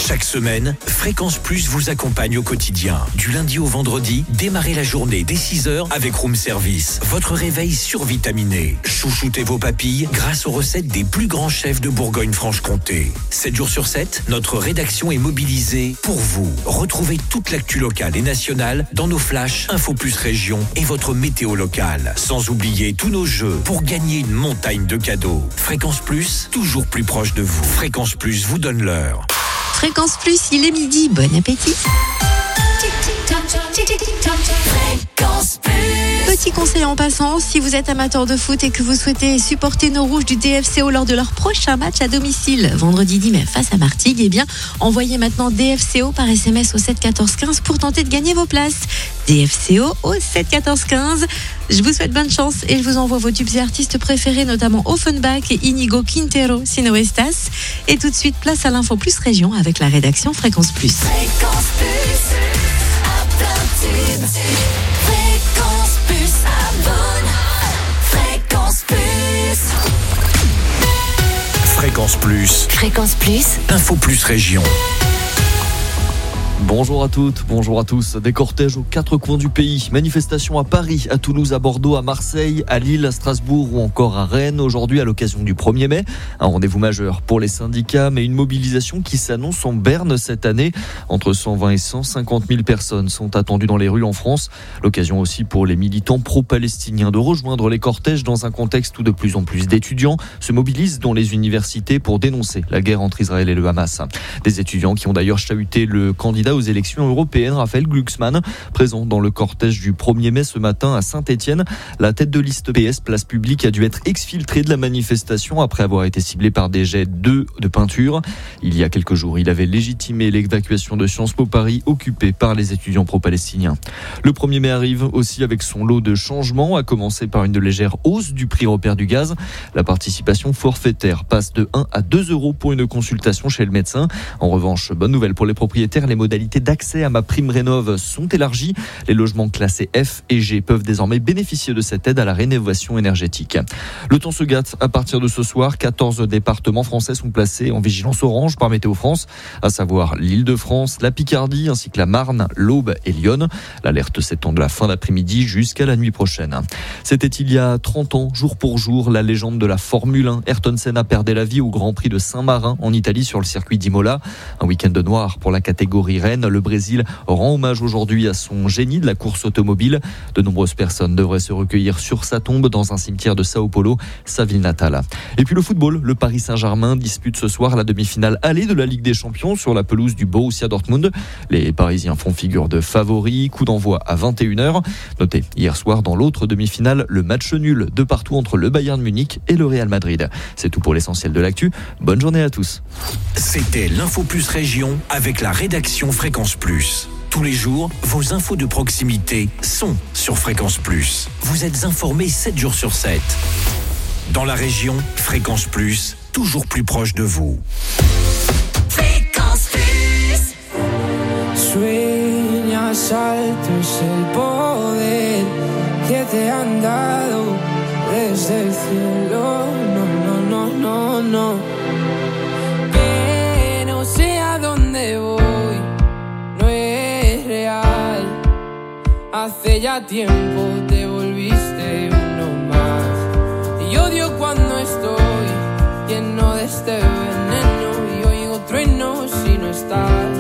Chaque semaine, Fréquence Plus vous accompagne au quotidien. Du lundi au vendredi, démarrez la journée dès 6h avec Room Service. Votre réveil survitaminé. Chouchoutez vos papilles grâce aux recettes des plus grands chefs de Bourgogne-Franche-Comté. 7 jours sur 7, notre rédaction est mobilisée pour vous. Retrouvez toute l'actu locale et nationale dans nos flashs Info Plus Région et votre météo locale. Sans oublier tous nos jeux pour gagner une montagne de cadeaux. Fréquence Plus, toujours plus proche de vous. Fréquence Plus vous donne l'heure. Fréquence Plus, il est midi. Bon appétit. Fréquence Plus. Petit conseil en passant, si vous êtes amateur de foot et que vous souhaitez supporter nos rouges du DFCO lors de leur prochain match à domicile, vendredi 10 mai face à Martigues, eh bien, envoyez maintenant DFCO par SMS au 7 14 15 pour tenter de gagner vos places. DFCO au 7 14 15. Je vous souhaite bonne chance et je vous envoie vos tubes et artistes préférés, notamment Offenbach, Inigo Quintero, Sino Estas. Et tout de suite, place à l'Info Plus Région avec la rédaction Fréquence Plus. Fréquence Plus, à plein tube. Fréquence Plus, abonne. Fréquence Plus. Fréquence Plus. Fréquence Plus. Info Plus Région. Bonjour à toutes, bonjour à tous. Des cortèges aux quatre coins du pays. Manifestations à Paris, à Toulouse, à Bordeaux, à Marseille, à Lille, à Strasbourg ou encore à Rennes. Aujourd'hui, à l'occasion du 1er mai, un rendez-vous majeur pour les syndicats, mais une mobilisation qui s'annonce en berne cette année. Entre 120 et 150 000 personnes sont attendues dans les rues en France. L'occasion aussi pour les militants pro-palestiniens de rejoindre les cortèges dans un contexte où de plus en plus d'étudiants se mobilisent dans les universités pour dénoncer la guerre entre Israël et le Hamas. Des étudiants qui ont d'ailleurs chahuté le candidat aux élections européennes, Raphaël Glucksmann, présent dans le cortège du 1er mai ce matin à Saint-Étienne. La tête de liste PS Place Publique a dû être exfiltrée de la manifestation après avoir été ciblé par des jets de peinture. Il y a quelques jours, il avait légitimé l'évacuation de Sciences Po Paris occupée par les étudiants pro-palestiniens. Le 1er mai arrive aussi avec son lot de changements, à commencer par une légère hausse du prix repère du gaz. La participation forfaitaire passe de 1 à 2 euros pour une consultation chez le médecin. En revanche, bonne nouvelle pour les propriétaires, les modalités d'accès à MaPrimeRénov' sont élargies. Les logements classés F et G peuvent désormais bénéficier de cette aide à la rénovation énergétique. Le temps se gâte à partir de ce soir. 14 départements français sont placés en vigilance orange par Météo France, à savoir l'Île-de-France, la Picardie ainsi que la Marne, l'Aube et Lyon. L'alerte s'étend de la fin d'après-midi jusqu'à la nuit prochaine. C'était il y a 30 ans, jour pour jour, la légende de la Formule 1. Ayrton Senna perdait la vie au Grand Prix de Saint-Marin en Italie sur le circuit d'Imola. Un week-end noir pour la catégorie Rennes. Le Brésil rend hommage aujourd'hui à son génie de la course automobile. De nombreuses personnes devraient se recueillir sur sa tombe dans un cimetière de Sao Paulo, sa ville natale. Et puis le football, le Paris Saint-Germain dispute ce soir la demi-finale allée de la Ligue des Champions sur la pelouse du Borussia Dortmund. Les Parisiens font figure de favoris, coup d'envoi à 21h. Notez, hier soir dans l'autre demi-finale, le match nul de partout entre le Bayern Munich et le Real Madrid. C'est tout pour l'essentiel de l'actu. Bonne journée à tous. C'était l'Info Plus Région avec la rédaction Fréquence Plus. Tous les jours, vos infos de proximité sont sur Fréquence Plus. Vous êtes informés 7 jours sur 7. Dans la région, Fréquence Plus, toujours plus proche de vous. Fréquence Plus. Sueñas alto es el poder que te han dado desde el cielo. No, no, no, no, no. Que no sé a dónde voy, no es real. Hace ya tiempo te volviste uno más. Y odio cuando estoy lleno de este veneno y oigo truenos si no estás.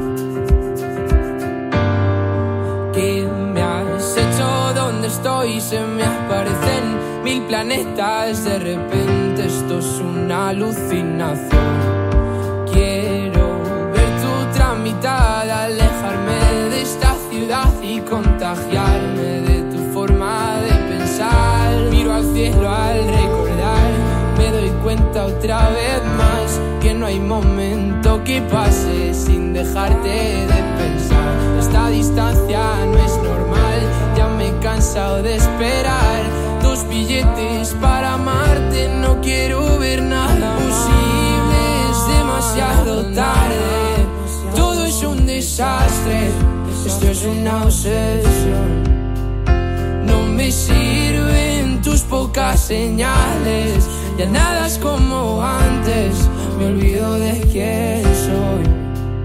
¿Qué me has hecho? ¿Dónde estoy? Se me aparecen 1000 planetas. De repente esto es una alucinación. Quiero ver tu tramitada, alejarme de esta ciudad y contagiarme de tu forma de pensar. Miro al cielo al recordar, me doy cuenta otra vez más que no hay momento que pase sin dejarte de pensar. Esta distancia no es normal, ya me he cansado de esperar. 2 billetes para amarte, no quiero ver nada posible, es demasiado tarde. Todo es un desastre, esto es una obsesión. No me sirven tus pocas señales, ya nada es como antes, me olvido de quién soy.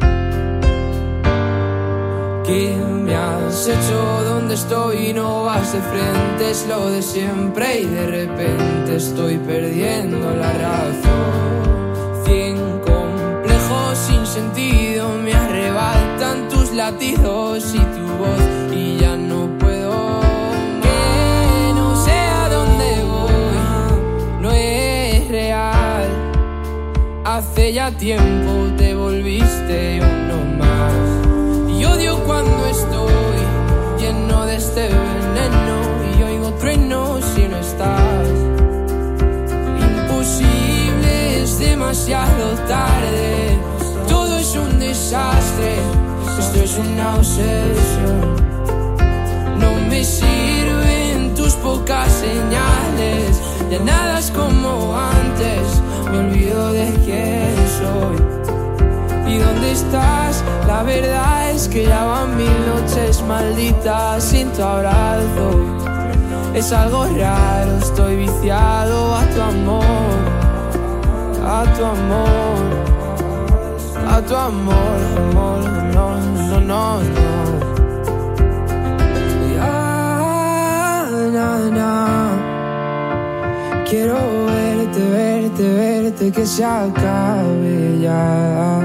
has hecho donde estoy y no vas de frente, es lo de siempre y de repente estoy perdiendo la razón. 100 complejos sin sentido me arrebatan tus latidos y tu voz y ya no puedo. Que no sé a dónde voy, no es real. Hace ya tiempo te volviste uno más. Y odio cuando estoy lleno de este veneno y oigo truenos si no estás. Imposible, es demasiado tarde. Todo es un desastre, esto es una obsesión. No me sirven tus pocas señales, ya nada es como antes. Me olvido de quién soy y dónde estás. La verdad es que ya van 1000 noches malditas sin tu abrazo. Es algo raro, estoy viciado a tu amor, a tu amor, a tu amor, amor, no, no, no, no. Ya, na, na. Quiero verte, verte, verte, que se acabe ya.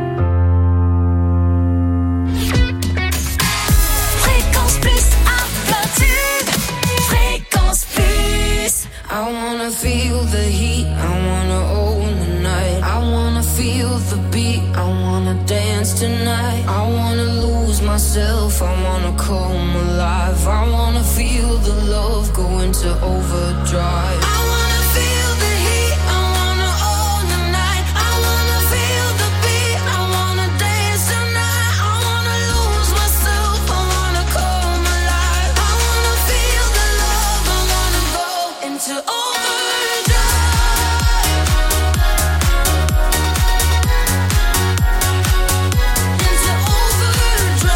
Fréquence Plus à plein tube. Fréquence Plus. I wanna feel the heat, I wanna own the night. I wanna feel the beat, I wanna dance tonight. I wanna lose myself, I wanna come alive. I wanna feel the love go into overdrive. I wanna feel the heat, I wanna own the night. I wanna feel the beat, I wanna dance tonight. I wanna lose myself, I wanna come alive. I wanna feel the love, I wanna go into overdrive. Into overdrive.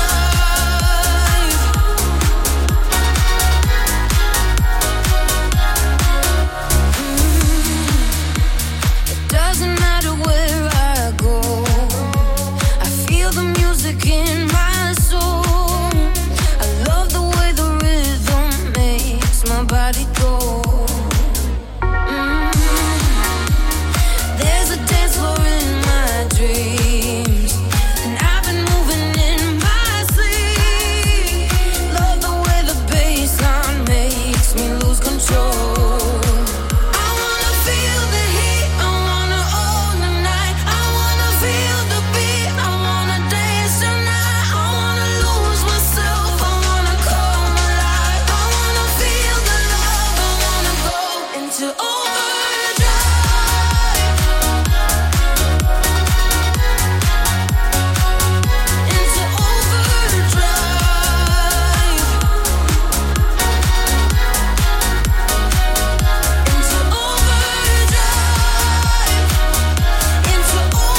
It doesn't matter where I go, I feel the music in my soul. I love the way the rhythm makes my body go. There's a dance floor in my dreams, and I've been moving in my sleep. Love the way the bassline makes me lose control. I wanna feel the heat, I wanna own the night. I wanna feel the beat, I wanna dance tonight. I wanna lose myself, I wanna come alive. I wanna feel the love, I wanna go into overdrive. Into overdrive. Into overdrive. Into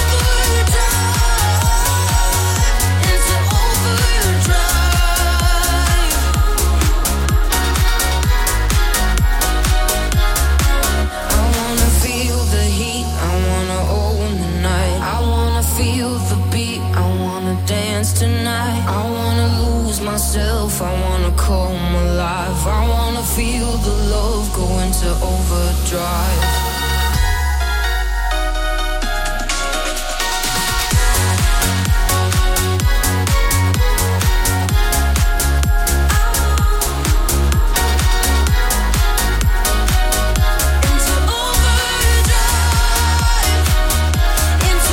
overdrive. I wanna feel the heat, I wanna own the night. I wanna feel the beat, I wanna dance tonight. I wanna lose myself, I wanna come alive. I wanna feel the love go into overdrive. Into overdrive. Into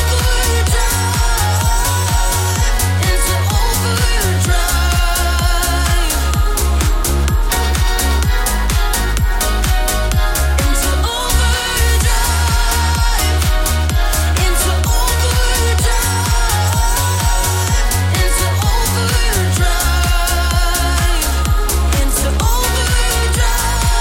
overdrive. Into overdrive. Into overdrive. Into overdrive. Into overdrive. Into overdrive.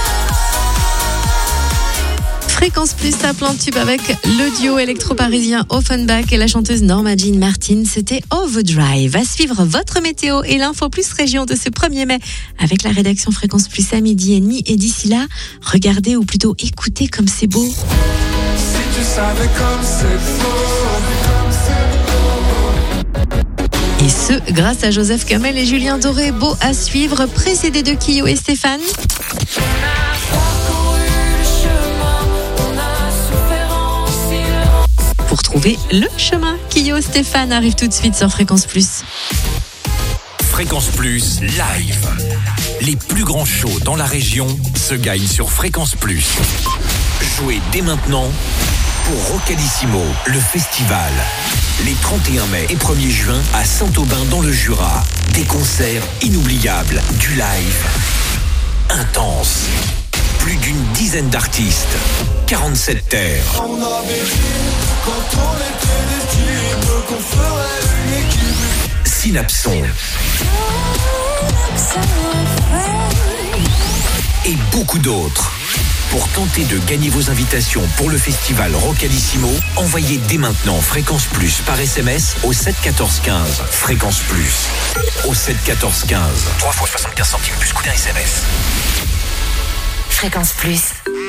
Fréquence Plus à plein tube avec le duo électro-parisien Offenbach et la chanteuse Norma Jean Martin. C'était Overdrive. À suivre votre météo et l'info plus région de ce 1er mai avec la rédaction Fréquence Plus à 12h30. Et d'ici là, regardez ou plutôt écoutez comme c'est beau. Si tu savais comme c'est beau. Et ce Ce, grâce à Joseph Kamel et Julien Doré. Beau à suivre, précédé de Kyo et Stéphane. Pour trouver le chemin, Kyo, Stéphane arrive tout de suite sur Fréquence Plus. Fréquence Plus live. Les plus grands shows dans la région se gagnent sur Fréquence Plus. Jouez dès maintenant pour Rocalissimo, le festival. Les 31 mai et 1er juin à Saint-Aubin dans le Jura. Des concerts inoubliables, du live intense. Plus d'une dizaine d'artistes, 47 terres. On avait dit quand on était des types qu'on ferait une équipe. Synapson. Et beaucoup d'autres. Pour tenter de gagner vos invitations pour le festival Rocalissimo, envoyez dès maintenant Fréquence Plus par SMS au 7 14 15. Fréquence Plus au 7 14 15. 3 fois 75 centimes plus coût d'un SMS. Fréquence Plus.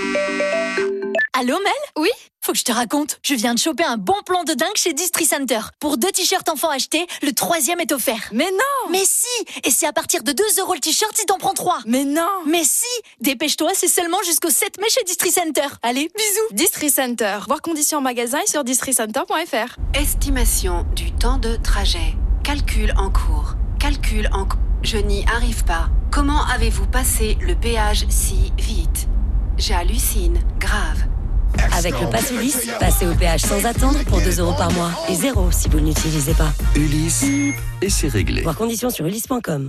Allô Mel ? Oui ? Faut que je te raconte. Je viens de choper un bon plan de dingue chez Distri Center. Pour 2 t-shirts enfants achetés, le 3e est offert. Mais non ! Mais si ! Et c'est à partir de 2 € le t-shirt si t'en prends 3. Mais non ! Mais si ! Dépêche-toi, c'est seulement jusqu'au 7 mai chez Distri Center. Allez, bisous ! Distri Center. Voir conditions en magasin et sur districenter.fr. Estimation du temps de trajet. Calcul en cours. Je n'y arrive pas. Comment avez-vous passé le péage si vite ? J'hallucine. Grave. Avec le Pass Ulysse, passez au péage sans attendre pour 2 € par mois. Et 0 si vous ne l'utilisez pas. Ulysse, et c'est réglé. Voir conditions sur ulysse.com.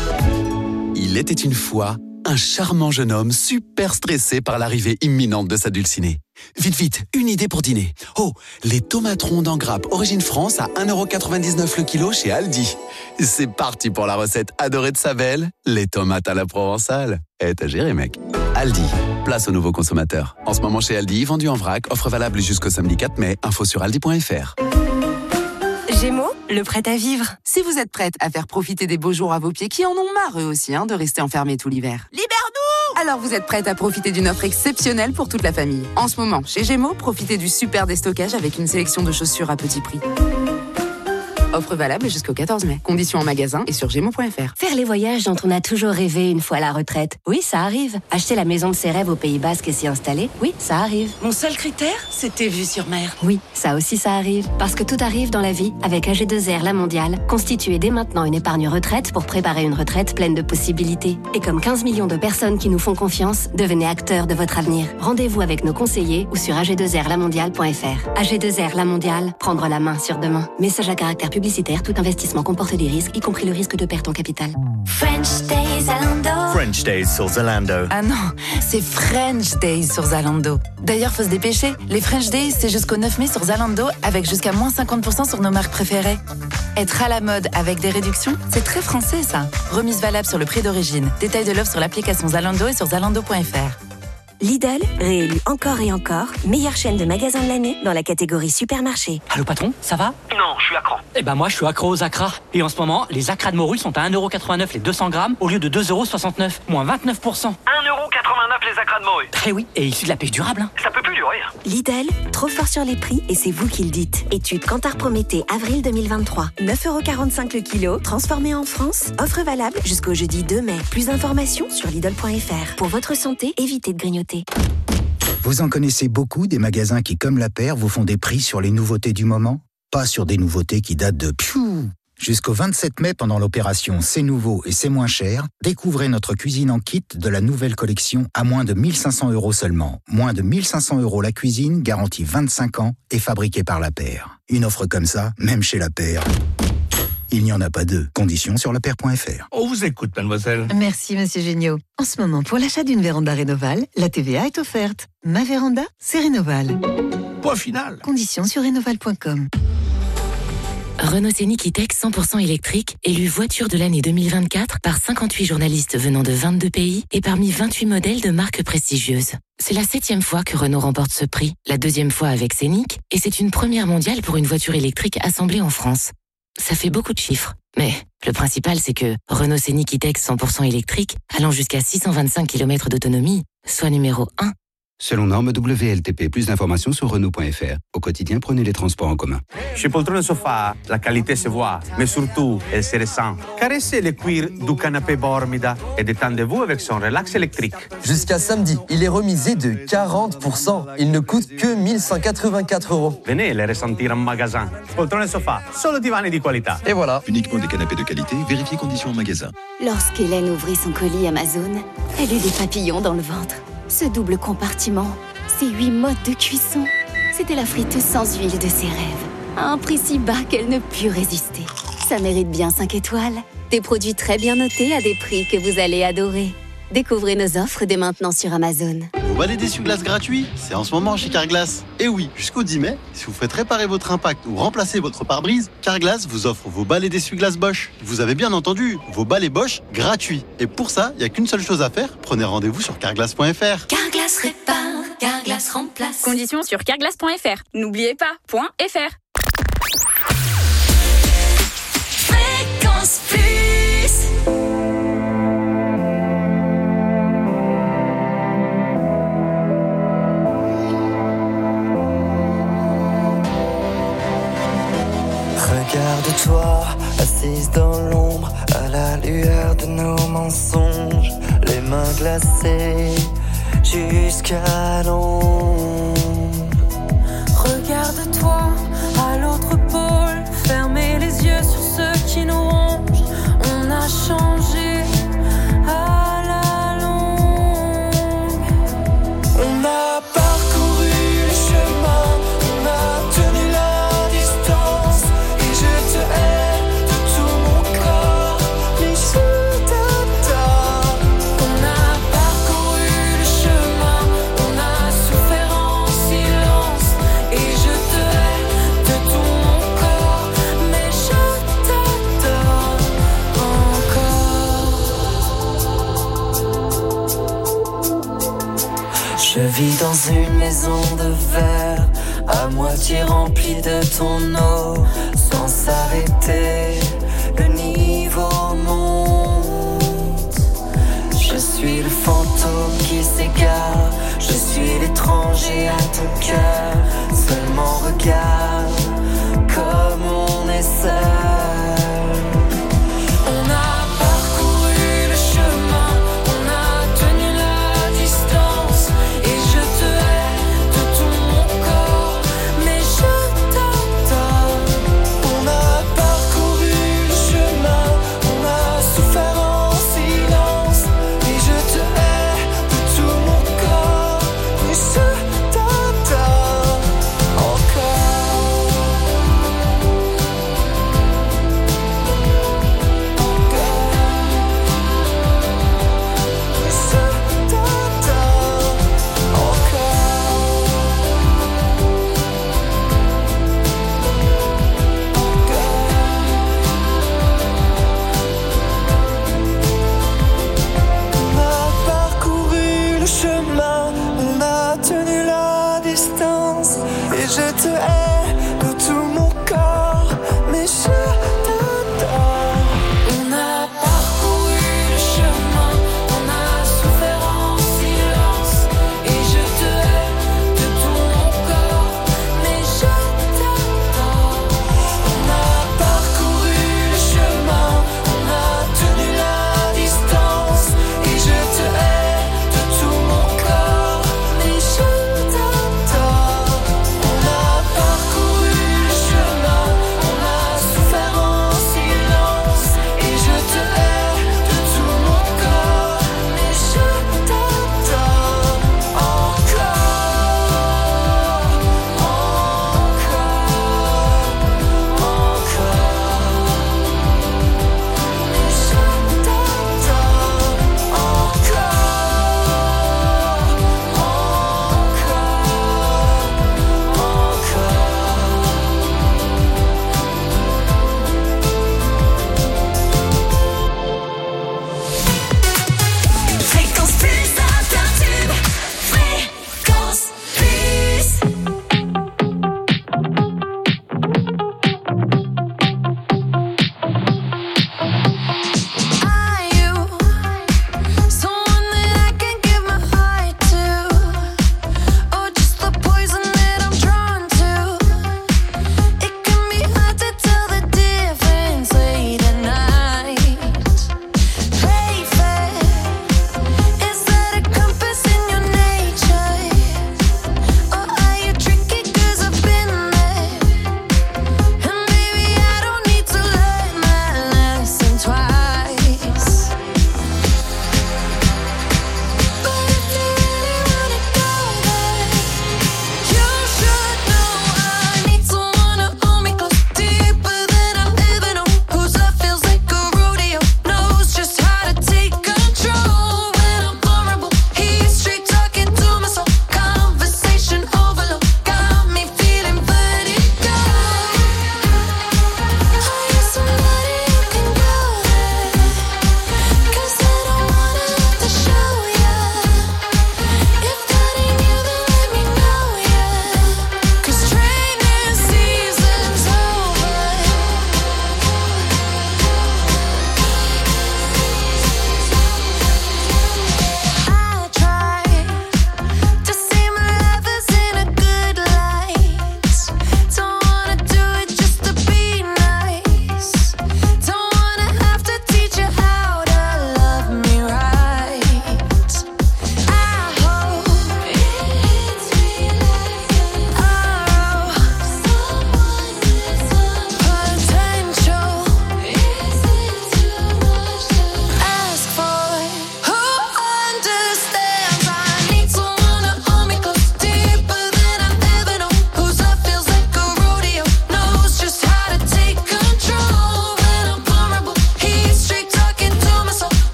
Il était une fois un charmant jeune homme super stressé par l'arrivée imminente de sa dulcinée. Vite, une idée pour dîner. Oh, les tomates rondes en grappe origine France à 1,99 € le kilo chez Aldi. C'est parti pour la recette adorée de sa belle, les tomates à la provençale. T'as géré, mec. Aldi, place aux nouveaux consommateurs. En ce moment chez Aldi, vendu en vrac, offre valable jusqu'au samedi 4 mai, info sur aldi.fr. Gémeaux, le prêt à vivre. Si vous êtes prête à faire profiter des beaux jours à vos pieds qui en ont marre eux aussi de rester enfermés tout l'hiver. Libère-nous ! Alors vous êtes prête à profiter d'une offre exceptionnelle pour toute la famille. En ce moment, chez Gémeaux, profitez du super déstockage avec une sélection de chaussures à petit prix. Offre valable jusqu'au 14 mai. Conditions en magasin et sur gémeaux.fr. Faire les voyages dont on a toujours rêvé une fois à la retraite. Oui, ça arrive. Acheter la maison de ses rêves au Pays Basque et s'y installer. Oui, ça arrive. Mon seul critère, c'était vue sur mer. Oui, ça aussi ça arrive. Parce que tout arrive dans la vie avec AG2R La Mondiale. Constituez dès maintenant une épargne retraite pour préparer une retraite pleine de possibilités. Et comme 15 millions de personnes qui nous font confiance, devenez acteurs de votre avenir. Rendez-vous avec nos conseillers ou sur ag2rlamondiale.fr. AG2R La Mondiale, prendre la main sur demain. Message à caractère publicitaire, tout investissement comporte des risques, y compris le risque de perte en capital. French Days Zalando. French Days sur Zalando. Ah non, c'est French Days sur Zalando. D'ailleurs, faut se dépêcher. Les French Days, c'est jusqu'au 9 mai sur Zalando, avec jusqu'à moins 50% sur nos marques préférées. Être à la mode avec des réductions, c'est très français ça. Remise valable sur le prix d'origine. Détail de l'offre sur l'application Zalando et sur zalando.fr. Lidl, réélu encore et encore, meilleure chaîne de magasins de l'année dans la catégorie supermarché. Allô patron, ça va? Non, je suis accro. Eh ben moi je suis accro aux acras. Et en ce moment, les acras de morue sont à 1,89€ les 200 grammes au lieu de 2,69€, moins 29%. 1,89€ les acras de morue. Eh oui, et issu de la pêche durable. Hein. Ça peut plus durer. Lidl, trop fort sur les prix et c'est vous qui le dites. Étude Kantar Prométhée, avril 2023. 9,45€ le kilo, transformé en France. Offre valable jusqu'au jeudi 2 mai. Plus d'informations sur Lidl.fr. Pour votre santé, évitez de grignoter. Vous en connaissez beaucoup des magasins qui, comme La Paire, vous font des prix sur les nouveautés du moment? Pas sur des nouveautés qui datent de Jusqu'au 27 mai, pendant l'opération C'est nouveau et c'est moins cher, découvrez notre cuisine en kit de la nouvelle collection à moins de 1 500 € seulement. Moins de 1 500 € la cuisine, garantie 25 ans et fabriquée par La Paire. Une offre comme ça, même chez La Paire, il n'y en a pas deux. Conditions sur lapaire.fr. On vous écoute, mademoiselle. Merci, monsieur Géniaud. En ce moment, pour l'achat d'une véranda Rénoval, la TVA est offerte. Ma véranda, c'est Rénoval. Point final. Conditions sur rénoval.com. Renault Scénic E-Tech 100% électrique, élu voiture de l'année 2024 par 58 journalistes venant de 22 pays et parmi 28 modèles de marques prestigieuses. C'est la 7e fois que Renault remporte ce prix, la 2e fois avec Scénic, et c'est une première mondiale pour une voiture électrique assemblée en France. Ça fait beaucoup de chiffres, mais le principal c'est que Renault Scénic E-Tech 100% électrique, allant jusqu'à 625 km d'autonomie, soit numéro 1 selon norme WLTP. Plus d'informations sur Renault.fr. Au quotidien, prenez les transports en commun. Chez Poltrone Sofa, la qualité se voit, mais surtout, elle se ressent. Caressez le cuir du canapé Bormida et détendez-vous avec son relax électrique. Jusqu'à samedi, il est remisé de 40%. Il ne coûte que 1184 €. Venez les ressentir en magasin. Poltrone Sofa, solo divani di qualità. Et voilà. Uniquement des canapés de qualité, vérifiez conditions en magasin. Lorsqu'Hélène ouvrit son colis Amazon, elle eut des papillons dans le ventre. Ce double compartiment, ces 8 modes de cuisson, c'était la friteuse sans huile de ses rêves. À un prix si bas qu'elle ne put résister. Ça mérite bien 5 étoiles. Des produits très bien notés à des prix que vous allez adorer. Découvrez nos offres dès maintenant sur Amazon. Vous balais d'essuie-glace gratuit, c'est en ce moment chez Carglass. Et oui, jusqu'au 10 mai, si vous faites réparer votre impact ou remplacer votre pare-brise, Carglass vous offre vos balais d'essuie-glace Bosch. Vous avez bien entendu, vos balais Bosch gratuits. Et pour ça, il n'y a qu'une seule chose à faire, prenez rendez-vous sur carglass.fr. Carglass répare, Carglass remplace. Conditions sur carglass.fr. N'oubliez pas, .fr. Fréquence Plus. Regarde-toi, assise dans l'ombre, à la lueur de nos mensonges, les mains glacées jusqu'à l'ombre. Regarde-toi, à l'autre pôle, fermez les yeux sur ceux qui nous rongent. On a changé à la longue. On a parcouru le chemin, on a tenu la distance. Et je te hais de tout mon corps, mais je t'adore. On a parcouru le chemin, on a souffert en silence. Et je te hais de tout mon corps, mais je t'adore encore. Je vis dans une maison de verre, à moitié remplie de ton eau. Sans s'arrêter, le niveau monte. Je suis le fantôme qui s'égare, je suis l'étranger à ton cœur. Seulement regarde comme on est seul. On a parcouru le chemin, on a tenu la distance. Et je te hais de tout mon corps, mais je t'adore. On a parcouru le chemin, on a souffert en silence. Et je te hais de tout mon corps, mais je t'adore encore.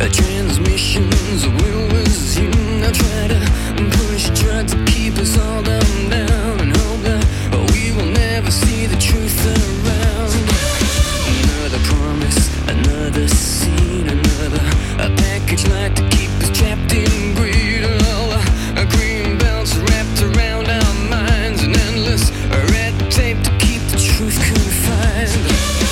Transmissions will resume. Now try to push, try to keep us all down and hope that we will never see the truth around. Another promise, another scene, another a package like to keep us trapped in greed. All green belts wrapped around our minds, an endless red tape to keep the truth confined.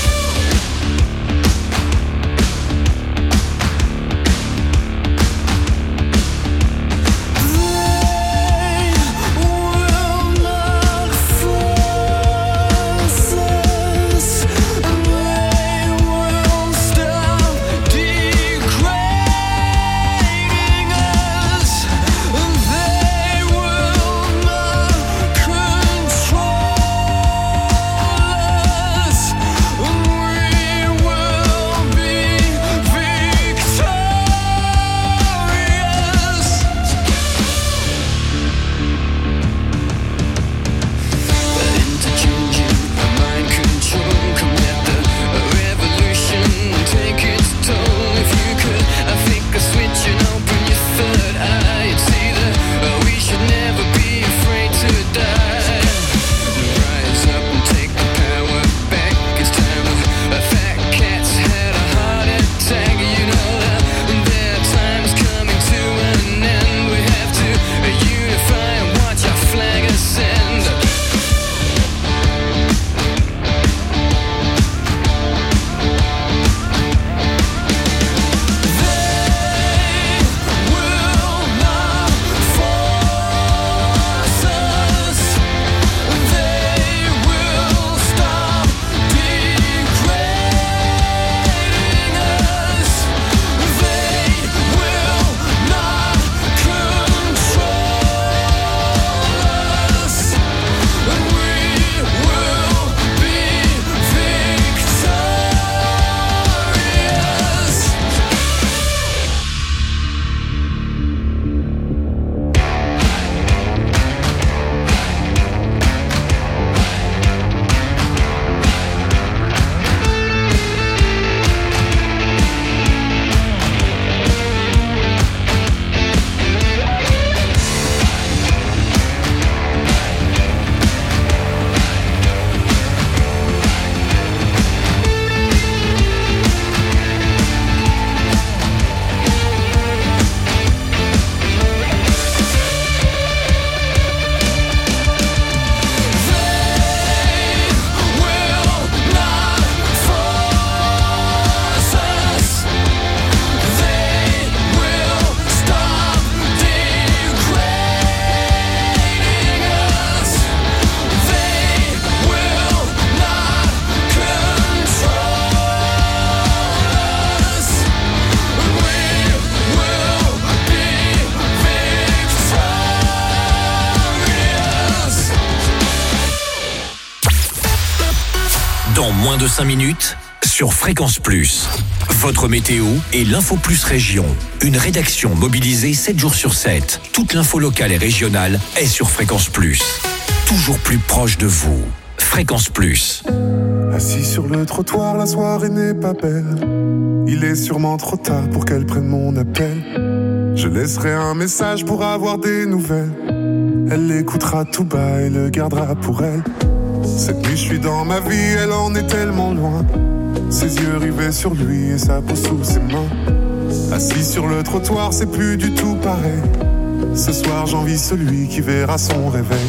Dans moins de 5 minutes, sur Fréquence Plus. Votre météo et l'Info Plus Région. Une rédaction mobilisée 7 jours sur 7. Toute l'info locale et régionale est sur Fréquence Plus. Toujours plus proche de vous. Fréquence Plus. Assis sur le trottoir, la soirée n'est pas belle. Il est sûrement trop tard pour qu'elle prenne mon appel. Je laisserai un message pour avoir des nouvelles. Elle l'écoutera tout bas et le gardera pour elle. Cette nuit je suis dans ma vie, elle en est tellement loin. Ses yeux rivés sur lui et sa peau sous ses mains. Assis sur le trottoir, c'est plus du tout pareil. Ce soir j'envie celui qui verra son réveil.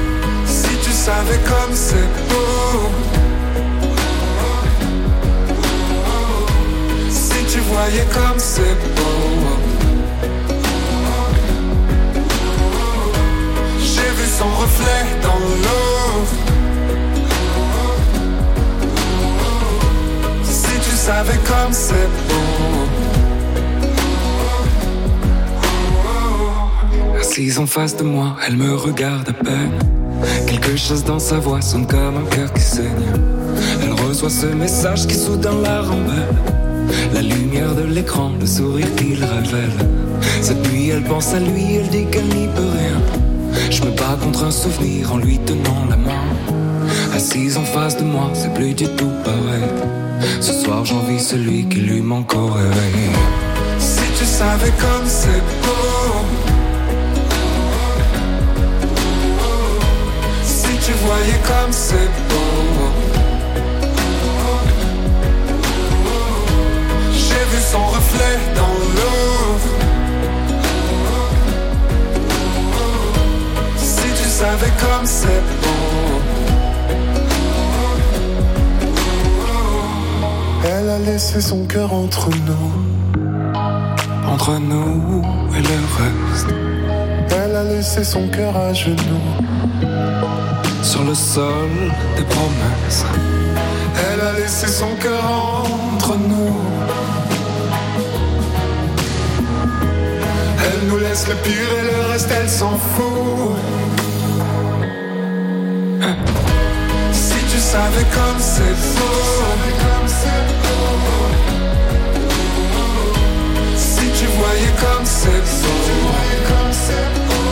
Si tu savais comme c'est beau, si tu voyais comme c'est beau. J'ai vu son reflet dans l'eau. Si tu savais comme c'est beau. Assise en face de moi, elle me regarde à peine. Quelque chose dans sa voix sonne comme un cœur qui saigne. Elle reçoit ce message qui soudain la rembelle. La lumière de l'écran, le sourire qu'il révèle. Cette nuit elle pense à lui, elle dit qu'elle n'y peut rien. Je me bats contre un souvenir en lui tenant la main. Assise en face de moi, c'est plus du tout pareil. Ce soir j'envie celui qui lui manque au réveil. Si savais comme c'est beau. Si tu voyais comme c'est beau. J'ai vu son reflet dans l'eau. Si tu savais comme c'est beau. Elle a laissé son cœur entre nous et le reste. Elle a laissé son cœur à genoux sur le sol des promesses. Elle a laissé son cœur entre nous. Elle nous laisse le pire et le reste elle s'en fout. Si tu savais comme c'est beau. Si tu voyais comme c'est beau.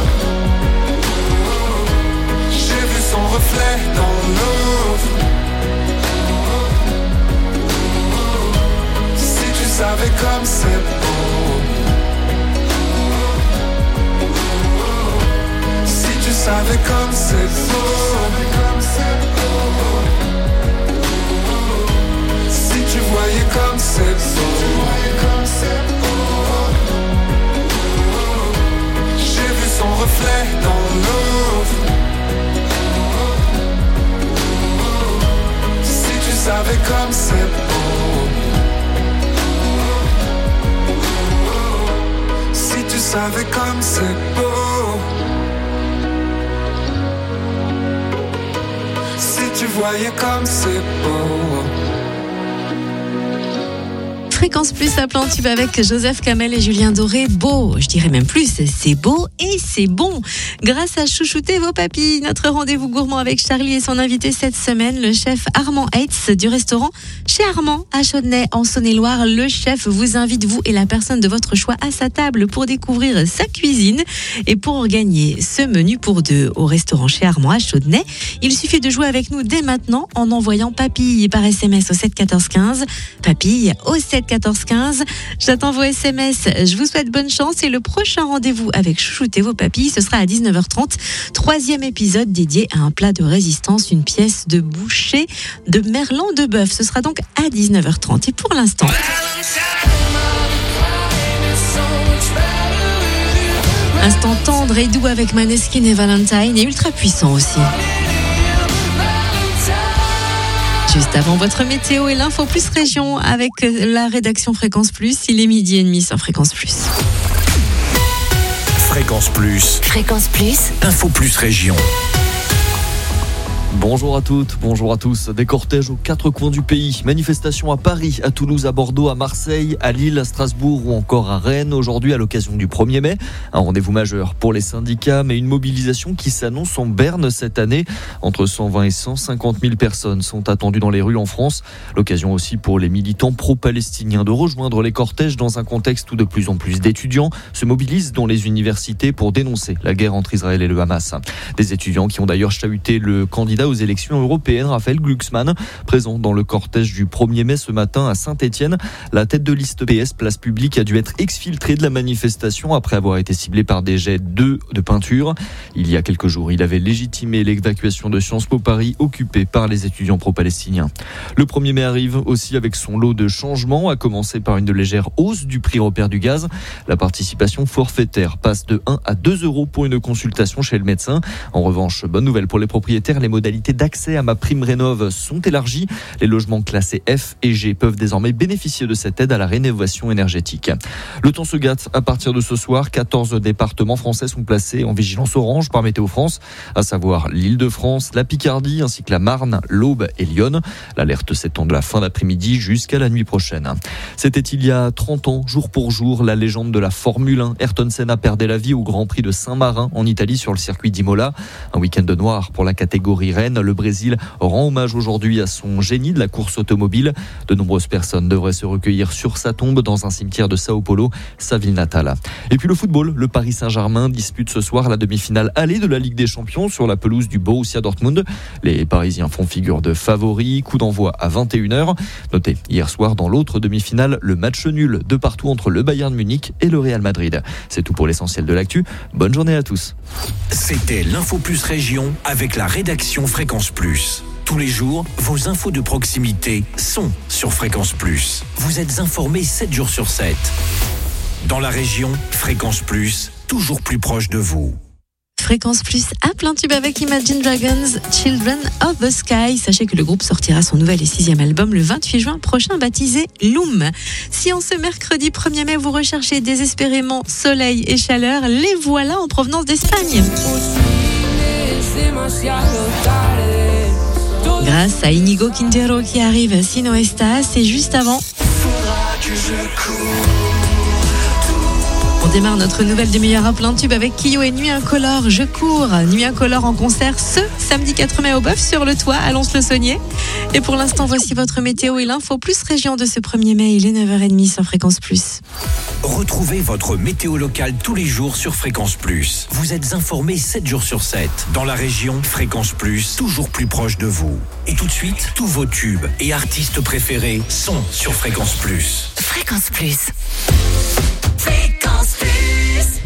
J'ai vu son reflet dans l'eau. Si tu savais comme c'est beau. Si tu savais comme c'est beau. Si tu voyais comme c'est beau. J'ai vu son reflet dans l'eau. Si tu savais comme c'est beau. Si tu savais comme c'est beau. Si tu voyais comme c'est beau. Fréquence Plus à plan tube avec Joseph Kamel et Julien Doré. Beau, je dirais même plus, c'est beau et c'est bon. Grâce à Chouchouter vos papilles, notre rendez-vous gourmand avec Charlie et son invité cette semaine, le chef Armand Heitz du restaurant Chez Armand à Chaudenay en Saône-et-Loire. Le chef vous invite, vous et la personne de votre choix, à sa table pour découvrir sa cuisine. Et pour gagner ce menu pour deux au restaurant Chez Armand à Chaudenay, il suffit de jouer avec nous dès maintenant en envoyant papilles par SMS au 7 14 15. Papilles au 7 14 15. J'attends vos SMS. Je vous souhaite bonne chance et le prochain rendez-vous avec Chouchouter vos papilles, ce sera à 19h30. 3e épisode dédié à un plat de résistance, une pièce de boucher de merlan de bœuf. Ce sera donc à 19h30. Et pour l'instant, instant tendre et doux avec Maneskin et Valentine et ultra puissant aussi. Juste avant votre météo et l'info plus région avec la rédaction Fréquence Plus, il est 12h30 sur Fréquence Plus. Fréquence Plus. Fréquence Plus. Info plus région. Bonjour à toutes, bonjour à tous. Des cortèges aux quatre coins du pays. Manifestations à Paris, à Toulouse, à Bordeaux, à Marseille, à Lille, à Strasbourg ou encore à Rennes. Aujourd'hui, à l'occasion du 1er mai, un rendez-vous majeur pour les syndicats, mais une mobilisation qui s'annonce en berne cette année. Entre 120 et 150 000 personnes sont attendues dans les rues en France. L'occasion aussi pour les militants pro-palestiniens de rejoindre les cortèges dans un contexte où de plus en plus d'étudiants se mobilisent dans les universités pour dénoncer la guerre entre Israël et le Hamas. Des étudiants qui ont d'ailleurs chahuté le candidat aux élections européennes, Raphaël Glucksmann, présent dans le cortège du 1er mai ce matin à Saint-Étienne. La tête de liste PS Place Publique a dû être exfiltrée de la manifestation après avoir été ciblé par des jets de peinture. Il y a quelques jours, il avait légitimé l'évacuation de Sciences Po Paris occupée par les étudiants pro-palestiniens. Le 1er mai arrive aussi avec son lot de changements, à commencer par une légère hausse du prix repère du gaz. La participation forfaitaire passe de 1 à 2 euros pour une consultation chez le médecin. En revanche, bonne nouvelle pour les propriétaires, les modalités d'accès à MaPrimeRénov' sont élargies. Les logements classés F et G peuvent désormais bénéficier de cette aide à la rénovation énergétique. Le temps se gâte à partir de ce soir. 14 départements français sont placés en vigilance orange par Météo France, à savoir l'Île-de-France, la Picardie ainsi que la Marne, l'Aube et Lyon. L'alerte s'étend de la fin d'après-midi jusqu'à la nuit prochaine. C'était il y a 30 ans, jour pour jour, la légende de la Formule 1. Ayrton Senna perdait la vie au Grand Prix de Saint-Marin en Italie sur le circuit d'Imola. Un week-end noir pour la catégorie sirènes. Le Brésil rend hommage aujourd'hui à son génie de la course automobile. De nombreuses personnes devraient se recueillir sur sa tombe dans un cimetière de Sao Paulo, sa ville natale. Et puis le football, le Paris Saint-Germain dispute ce soir la demi-finale allée de la Ligue des Champions sur la pelouse du Borussia Dortmund. Les Parisiens font figure de favoris, coup d'envoi à 21h. Notez, hier soir dans l'autre demi-finale, le match nul de partout entre le Bayern Munich et le Real Madrid. C'est tout pour l'essentiel de l'actu. Bonne journée à tous. C'était l'Info Plus Région avec la rédaction Fréquence Plus. Tous les jours, vos infos de proximité sont sur Fréquence Plus. Vous êtes informés 7 jours sur 7. Dans la région, Fréquence Plus, toujours plus proche de vous. Fréquence Plus à plein tube avec Imagine Dragons, Children of the Sky. Sachez que le groupe sortira son nouvel et 6e album le 28 juin prochain baptisé Loom. Si en ce mercredi 1er mai vous recherchez désespérément soleil et chaleur, les voilà en provenance d'Espagne. Grâce à Inigo Quintero qui arrive, Si no estás, et juste avant, on démarre notre nouvelle demi-heure à plein tube avec Kyo et Nuit Incolore. Je cours. Nuit Incolore en concert ce samedi 4 mai au Bœuf sur le toit à Lons-le-Saunier. Et pour l'instant, voici votre météo et l'info plus région de ce 1er mai. Il est 9h30 sur Fréquence Plus. Retrouvez votre météo locale tous les jours sur Fréquence Plus. Vous êtes informés 7 jours sur 7. Dans la région, Fréquence Plus, toujours plus proche de vous. Et tout de suite, tous vos tubes et artistes préférés sont sur Fréquence Plus. Fréquence Plus. Fréquence Plus.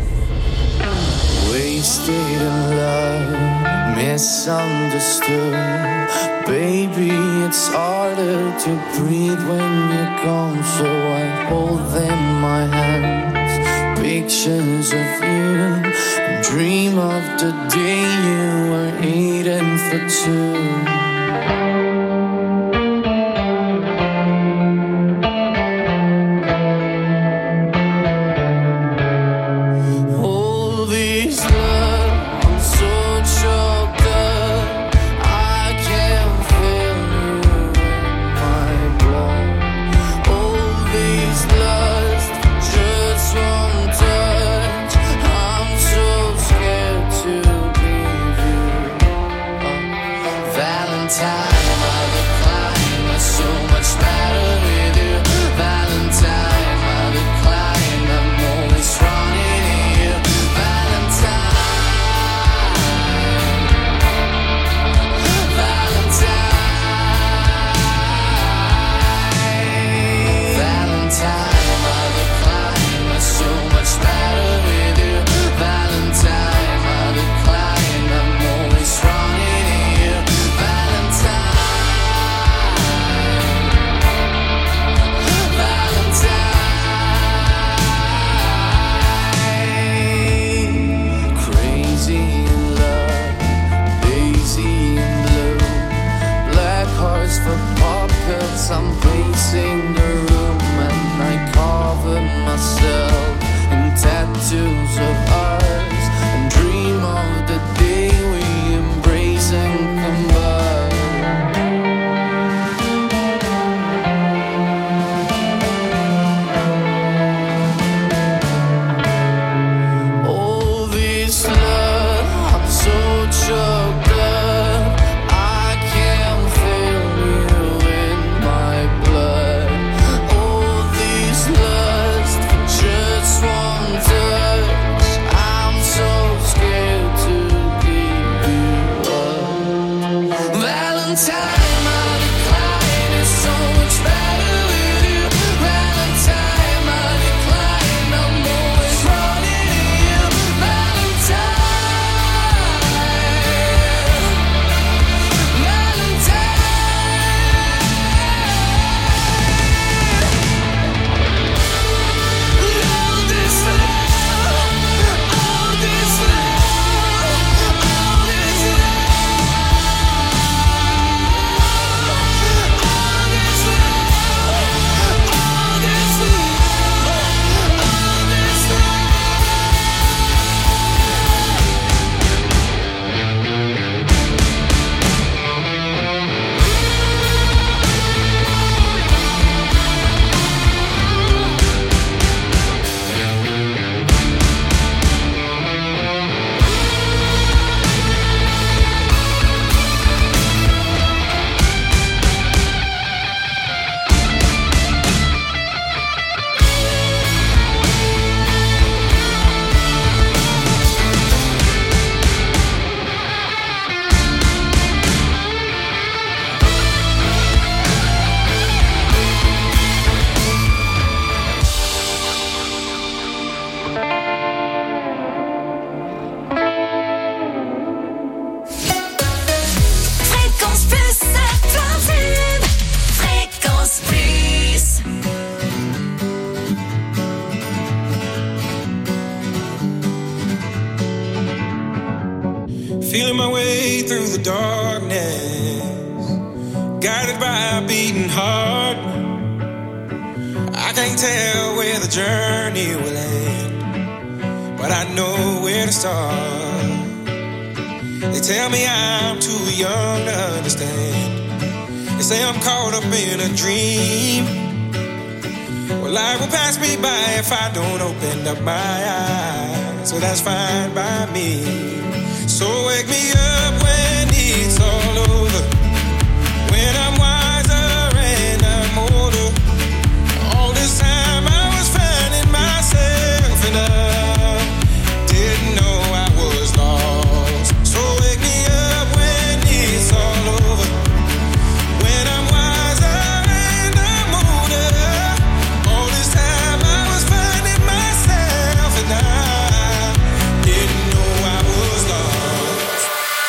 Wasted in love, misunderstood. Baby, it's harder to breathe when you're gone. So I hold them in my hands, pictures of you. Dream of the day you were eating for two. That feeling my way through the darkness, guided by a beating heart. I can't tell where the journey will end, but I know where to start. They tell me I'm too young to understand. They say I'm caught up in a dream. Well, life will pass me by if I don't open up my eyes. So that's fine by me. So wake me up when it's all over, when I'm wiser and I'm older. All this time I was finding myself and I didn't know I was lost. So wake me up when it's all over, when I'm wiser and I'm older. All this time I was finding myself and I didn't know I was lost.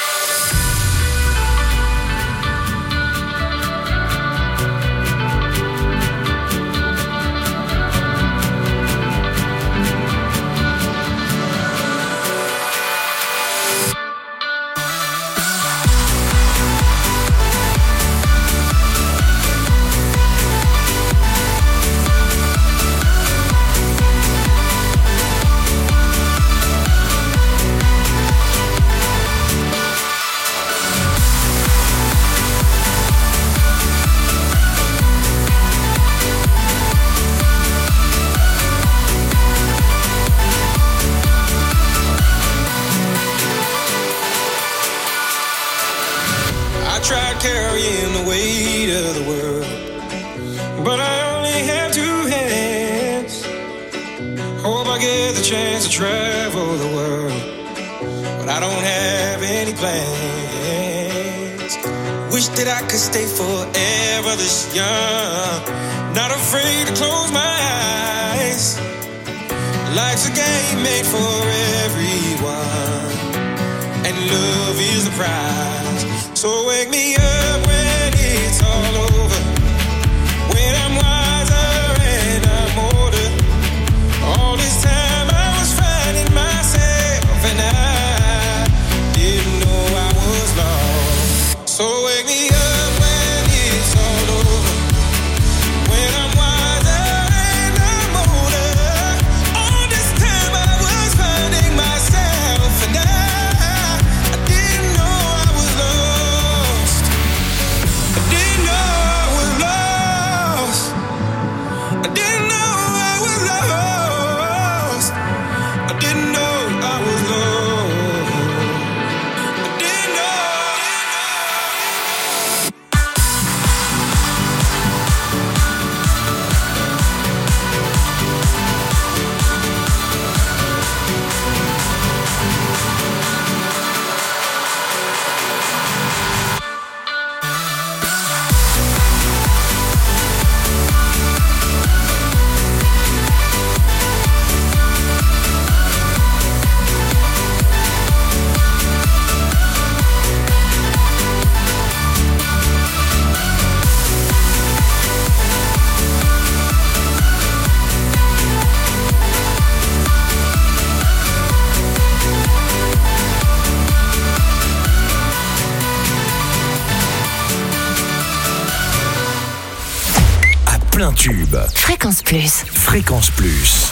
I tried carrying the weight of the world, but I only have two hands. Hope I get the chance to travel the world, but I don't have any plans. Wish that I could stay forever this young, not afraid to close my eyes. Life's a game made for everyone, and love is the prize. So wake me up when it's all over, when I'm wiser and I'm older. All this time I was finding myself and I didn't know I was lost. So wake me up when it's all over, when I'm wiser and I'm older. All this time I was finding myself and I didn't know I was lost. I didn't know I was lost. I didn't know I was lost. I didn't know I was lost. I didn't know. À plein tube. Fréquence Plus. Fréquence Plus.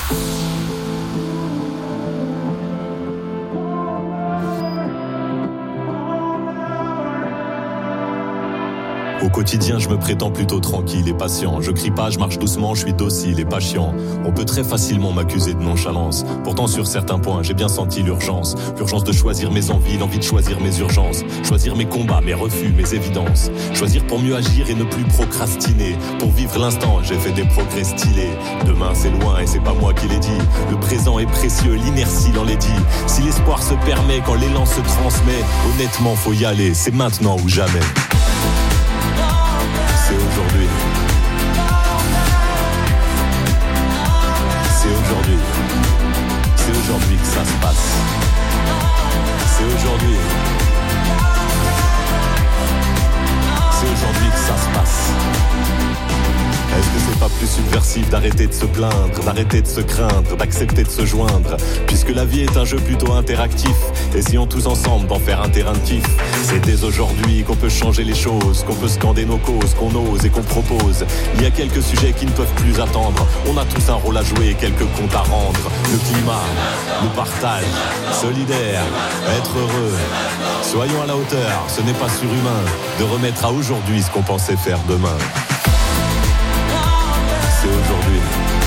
Au quotidien, je me prétends plutôt tranquille et patient. Je crie pas, je marche doucement, je suis docile et pas chiant. On peut très facilement m'accuser de nonchalance. Pourtant, sur certains points, j'ai bien senti l'urgence. L'urgence de choisir mes envies, l'envie de choisir mes urgences. Choisir mes combats, mes refus, mes évidences. Choisir pour mieux agir et ne plus procrastiner. Pour vivre l'instant, j'ai fait des progrès stylés. Demain, c'est loin et c'est pas moi qui l'ai dit. Le présent est précieux, l'inertie l'enlaidit. Si l'espoir se permet, quand l'élan se transmet, honnêtement, faut y aller. C'est maintenant ou jamais. C'est aujourd'hui. C'est aujourd'hui. C'est aujourd'hui que ça se passe. C'est aujourd'hui. C'est aujourd'hui que ça se passe. Est-ce que c'est pas plus plus subversif d'arrêter de se plaindre, d'arrêter de se craindre, d'accepter de se joindre. Puisque la vie est un jeu plutôt interactif, essayons tous ensemble d'en faire un terrain de kiff. C'est dès aujourd'hui qu'on peut changer les choses, qu'on peut scander nos causes, qu'on ose et qu'on propose. Il y a quelques sujets qui ne peuvent plus attendre. On a tous un rôle à jouer et quelques comptes à rendre. Le climat, le partage, solidaire, être heureux. Soyons à la hauteur, ce n'est pas surhumain de remettre à aujourd'hui ce qu'on pensait faire demain. C'est aujourd'hui.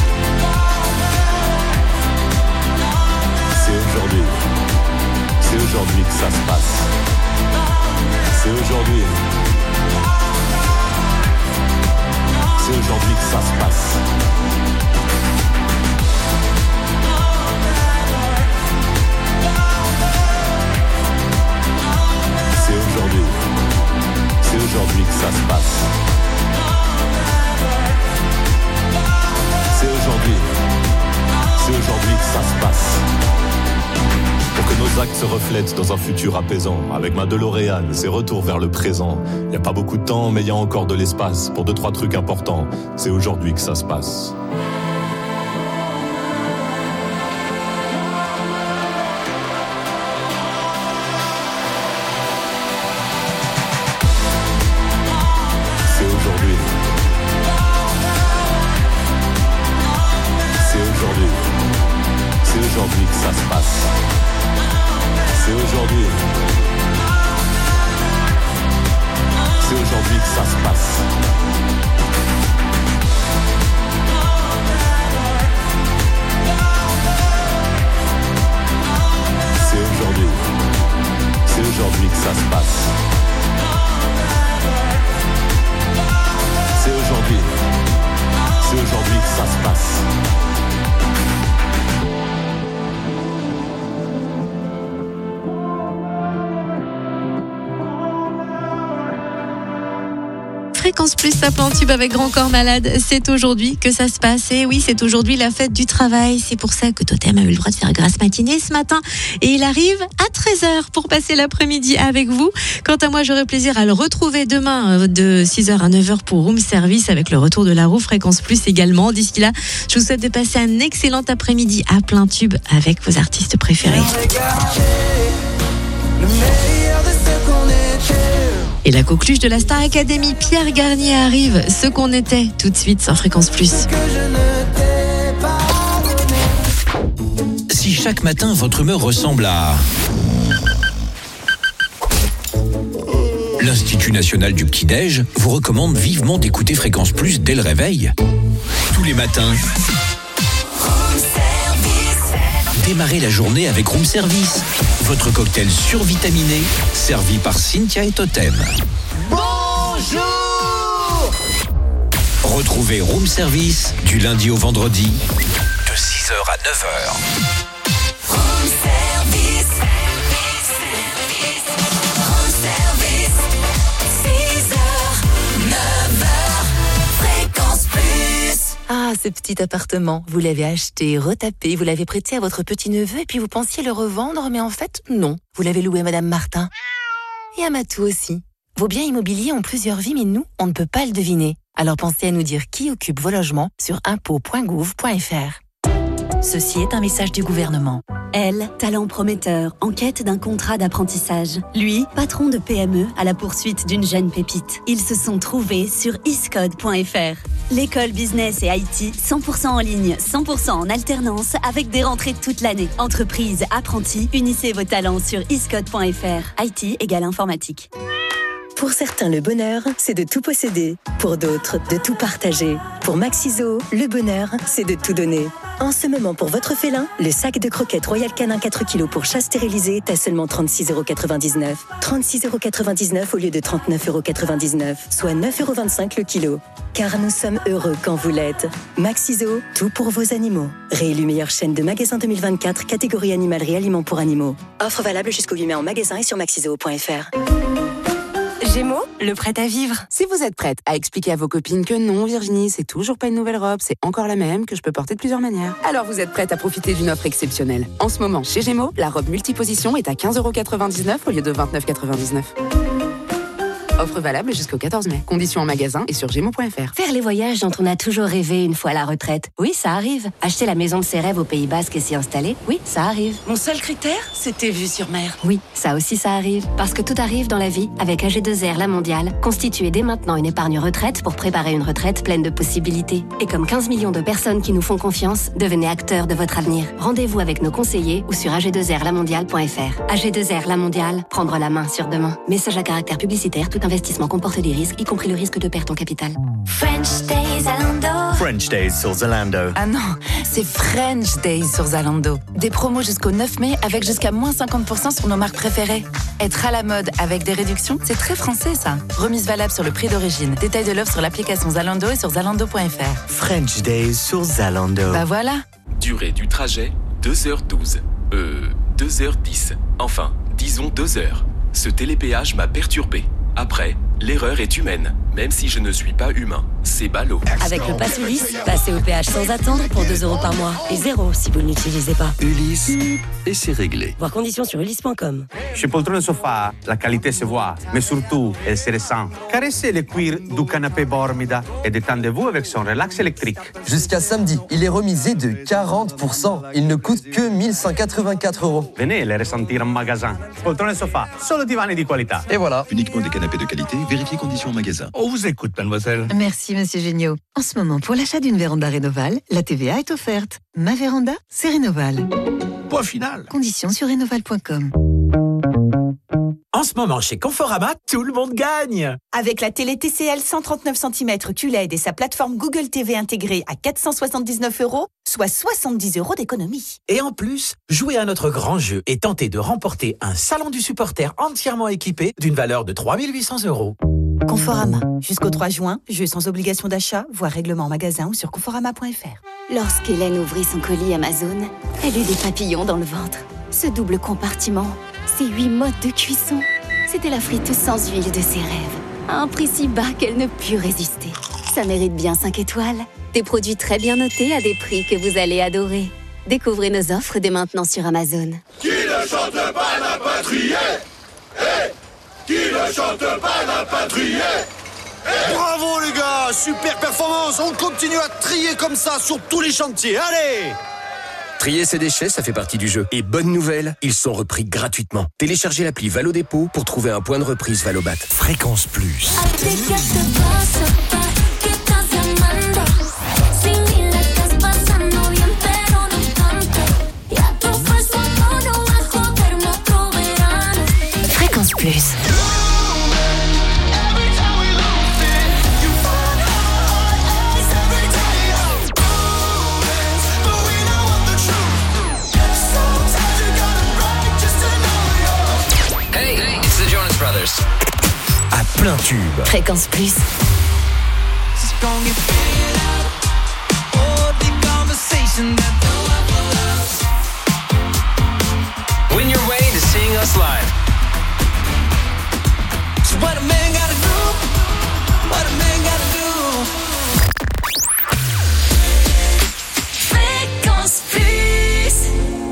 C'est aujourd'hui. C'est aujourd'hui que ça se passe. C'est aujourd'hui. C'est aujourd'hui que ça se passe. C'est aujourd'hui. C'est aujourd'hui que ça se passe. C'est aujourd'hui. C'est aujourd'hui que ça se passe. Pour que nos actes se reflètent dans un futur apaisant. Avec ma DeLorean, c'est retour vers le présent. Y a pas beaucoup de temps, mais y a encore de l'espace pour 2-3 trucs importants. C'est aujourd'hui que ça se passe. C'est aujourd'hui. C'est aujourd'hui. C'est aujourd'hui que ça se passe. C'est aujourd'hui. C'est aujourd'hui que ça se passe. C'est aujourd'hui. C'est aujourd'hui que ça se passe. C'est aujourd'hui. C'est aujourd'hui que ça se passe. Fréquence Plus, ça plan tube avec Grand Corps Malade. C'est aujourd'hui que ça se passe. Et oui, c'est aujourd'hui la fête du travail. C'est pour ça que Totem a eu le droit de faire grasse matinée ce matin. Et il arrive à 13h pour passer l'après-midi avec vous. Quant à moi, j'aurai plaisir à le retrouver demain de 6h à 9h pour Room Service avec le retour de la roue Fréquence Plus également. D'ici là, je vous souhaite de passer un excellent après-midi à plein tube avec vos artistes préférés. Et la coqueluche de la Star Academy, Pierre Garnier arrive. Ce qu'on était, tout de suite sur Fréquence Plus. Si chaque matin votre humeur ressemble à l'Institut national du petit-déj vous recommande vivement d'écouter Fréquence Plus dès le réveil. Tous les matins, démarrez la journée avec Room Service, votre cocktail survitaminé, servi par Cynthia et Totem. Bonjour! Retrouvez Room Service du lundi au vendredi, de 6h à 9h. Room Service. Room Service. 6h, 9h, Fréquence Plus. Ah, ce petit appartement, vous l'avez acheté, retapé, vous l'avez prêté à votre petit-neveu et puis vous pensiez le revendre, mais en fait, non. Vous l'avez loué à Madame Martin. Et à Matou aussi. Vos biens immobiliers ont plusieurs vies, mais nous, on ne peut pas le deviner. Alors pensez à nous dire qui occupe vos logements sur impôts.gouv.fr. Ceci est un message du gouvernement. Elle, talent prometteur, en quête d'un contrat d'apprentissage. Lui, patron de PME à la poursuite d'une jeune pépite. Ils se sont trouvés sur iscode.fr. L'école business et IT 100% en ligne, 100% en alternance avec des rentrées toute l'année. Entreprise, apprentis, unissez vos talents sur iscode.fr. IT égale informatique. Pour certains, le bonheur, c'est de tout posséder. Pour d'autres, de tout partager. Pour Maxiso, le bonheur, c'est de tout donner. En ce moment, pour votre félin, le sac de croquettes Royal Canin 4 kg pour chat stérilisé est à seulement 36,99 €. 36,99 € au lieu de 39,99 €, soit 9,25 € le kilo. Car nous sommes heureux quand vous l'êtes. Maxiso, tout pour vos animaux. Réélu meilleure chaîne de magasins 2024, catégorie animalerie aliments pour animaux. Offre valable jusqu'au 8 mai en magasin et sur maxiso.fr. Gémeaux, le prêt à vivre. Si vous êtes prête à expliquer à vos copines que non, Virginie, c'est toujours pas une nouvelle robe, c'est encore la même, que je peux porter de plusieurs manières, alors vous êtes prête à profiter d'une offre exceptionnelle. En ce moment, chez Gémeaux, la robe multiposition est à 15,99 € au lieu de 29,99 €. Offre valable jusqu'au 14 mai. Conditions en magasin et sur Gémeaux.fr. Faire les voyages dont on a toujours rêvé une fois à la retraite. Oui, ça arrive. Acheter la maison de ses rêves au Pays Basque et s'y installer. Oui, ça arrive. Mon seul critère, c'était vue sur mer. Oui, ça aussi ça arrive. Parce que tout arrive dans la vie avec AG2R La Mondiale. Constituez dès maintenant une épargne retraite pour préparer une retraite pleine de possibilités. Et comme 15 millions de personnes qui nous font confiance, devenez acteurs de votre avenir. Rendez-vous avec nos conseillers ou sur ag2rlamondiale.fr. AG2R La Mondiale, prendre la main sur demain. Message à caractère publicitaire, tout investissement comporte des risques, y compris le risque de perte en capital. French Days Zalando. French Days sur Zalando. Ah non, c'est French Days sur Zalando. Des promos jusqu'au 9 mai avec jusqu'à moins 50% sur nos marques préférées. Être à la mode avec des réductions, c'est très français ça. Remise valable sur le prix d'origine. Détail de l'offre sur l'application Zalando et sur zalando.fr. French Days sur Zalando. Bah voilà. Durée du trajet, 2h12. 2h10. Enfin, disons 2 heures. Ce télépéage m'a perturbé. Après, l'erreur est humaine, même si je ne suis pas humain. C'est ballot. Avec le Pass Ulysse, passez au péage sans attendre pour 2 € par mois. Et 0 si vous ne l'utilisez pas. Ulysse, et c'est réglé. Voir conditions sur ulysse.com. Chez Poltrone Sofa, la qualité se voit, mais surtout, elle se ressent. Caressez le cuir du canapé Bormida et détendez-vous avec son relax électrique. Jusqu'à samedi, il est remisé de 40%. Il ne coûte que 1184 €. Venez les ressentir en magasin. Poltrone Sofa, solo divani di qualità. Et voilà. Uniquement des canapés de qualité, vérifiez conditions en magasin. On vous écoute, mademoiselle. Merci, monsieur Géniaud. En ce moment, pour l'achat d'une véranda Rénoval, la TVA est offerte. Ma véranda, c'est Rénoval. Point final. Conditions sur rénoval.com. En ce moment, chez Conforama, tout le monde gagne. Avec la télé TCL 139 cm QLED et sa plateforme Google TV intégrée à 479 €, soit 70 € d'économie. Et en plus, jouez à notre grand jeu et tentez de remporter un salon du supporter entièrement équipé d'une valeur de 3 800 €. Conforama. Jusqu'au 3 juin, jeu sans obligation d'achat, voire règlement en magasin ou sur conforama.fr. Lorsqu'Hélène ouvrit son colis Amazon, elle eut des papillons dans le ventre. Ce double compartiment, ces 8 modes de cuisson, c'était la friteuse sans huile de ses rêves. À un prix si bas qu'elle ne put résister. Ça mérite bien 5 étoiles. Des produits très bien notés à des prix que vous allez adorer. Découvrez nos offres dès maintenant sur Amazon. Qui ne chante pas n'a pas trié. Qui ne chante pas n'a pas trié. Bravo les gars, super performance. On continue à trier comme ça sur tous les chantiers. Allez! Trier ses déchets, ça fait partie du jeu. Et bonne nouvelle, ils sont repris gratuitement. Téléchargez l'appli Valo Dépôt pour trouver un point de reprise Valobat. Fréquence Plus. Fréquence Plus. Brothers. À plein tube. Fréquence Plus. Win your way to seeing us live. So what a man gotta do, what a man gotta do. Fréquence Plus.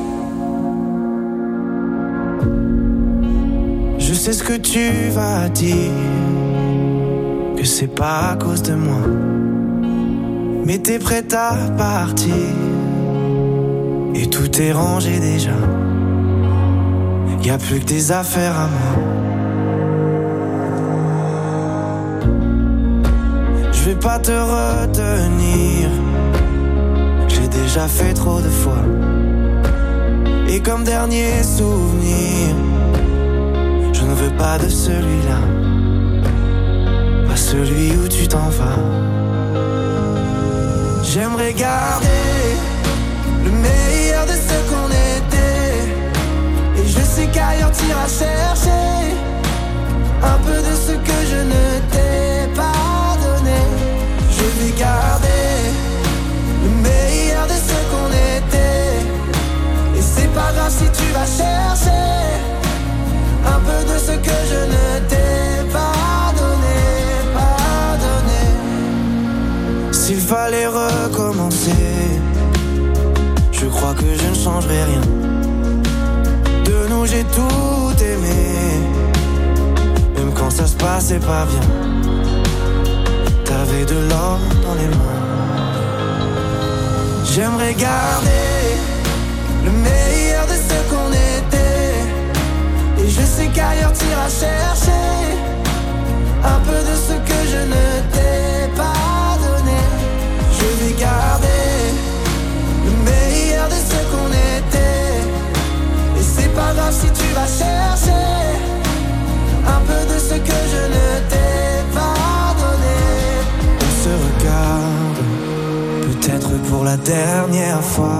Je sais ce que tu vas dire, que c'est pas à cause de moi, mais t'es prête à partir, et tout est rangé déjà. Y a plus que des affaires à moi. Je vais pas te retenir, j'ai déjà fait trop de fois. Et comme dernier souvenir, je ne veux pas de celui-là, pas celui où tu t'en vas. J'aimerais garder le meilleur de ce qu'on était, et je sais qu'ailleurs t'iras chercher un peu de ce que je ne t'ai pas donné. Je vais garder le meilleur de ce qu'on était, et c'est pas grave si tu vas chercher un peu de ce que je ne t'ai pas donné, pas donné. S'il fallait recommencer, je crois que je ne changerai rien. De nous j'ai tout aimé, même quand ça se passe passait pas bien. T'avais de l'or dans les mains. J'aimerais garder le meilleur de ce qu'on était. Et je sais qu'ailleurs t'iras chercher un peu de ce que je ne t'ai pas donné. Je vais garder le meilleur de ce qu'on était. Et c'est pas grave si tu vas chercher un peu de ce que je ne t'ai pas donné. On se regarde, peut-être pour la dernière fois.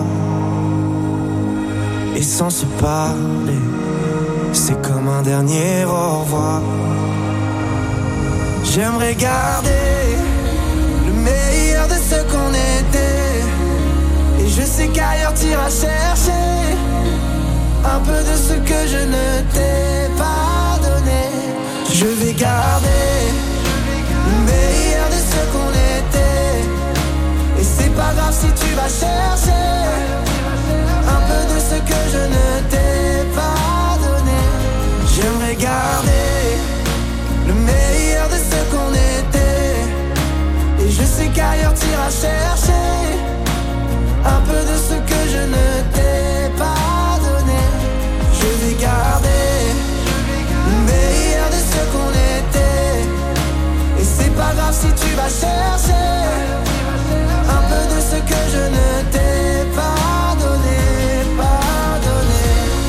Et sans se parler, c'est comme un dernier au revoir. J'aimerais garder le meilleur de ce qu'on était. Et je sais qu'ailleurs t'iras chercher un peu de ce que je ne t'ai pas donné. Je vais garder le meilleur de ce qu'on était. Et c'est pas grave si tu vas chercher un peu de ce que je ne t'ai pas donné. J'aimerais garder le meilleur de ce qu'on était. Et je sais qu'ailleurs t'iras chercher un peu de ce que je ne t'ai pas donné. Je vais garder le meilleur de ce qu'on était. Et c'est pas grave si tu vas chercher un peu de ce que je ne t'ai pas donné, pas donné.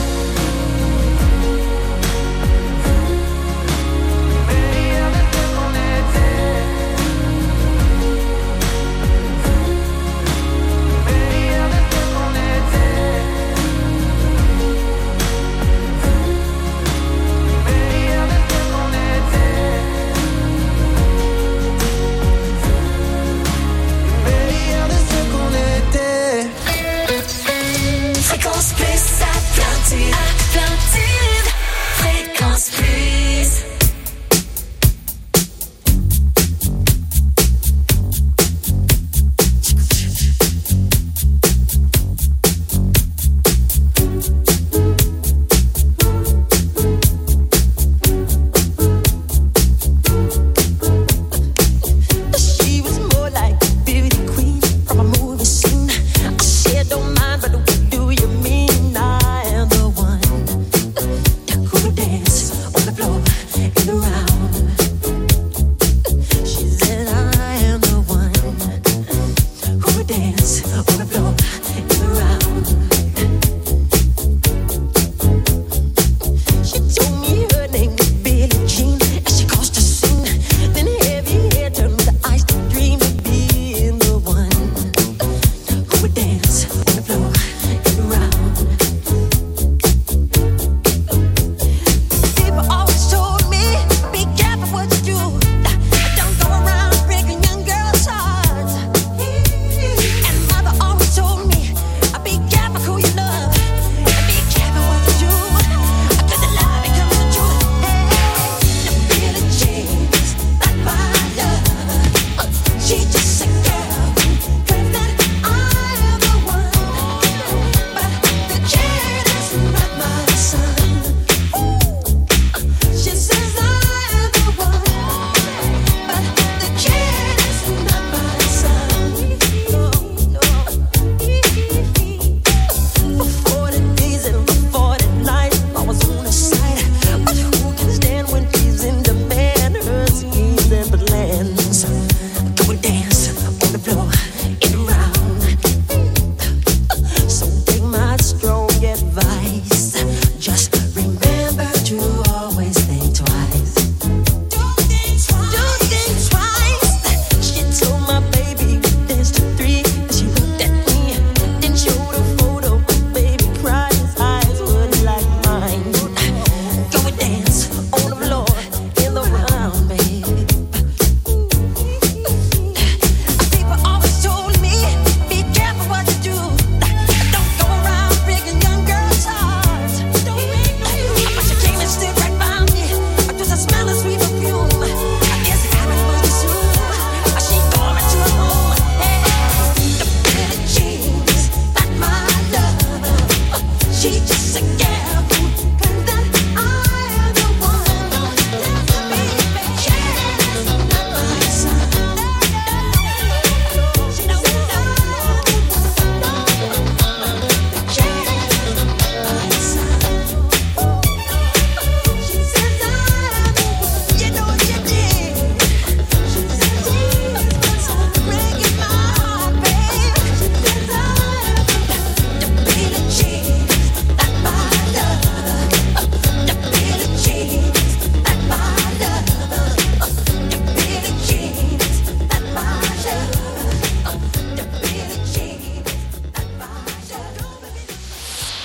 Meilleur de ce qu'on était. Meilleur de ce qu'on était. Meilleur de ce qu'on était. Meilleur de ce qu'on était. Fréquence Plus à 28.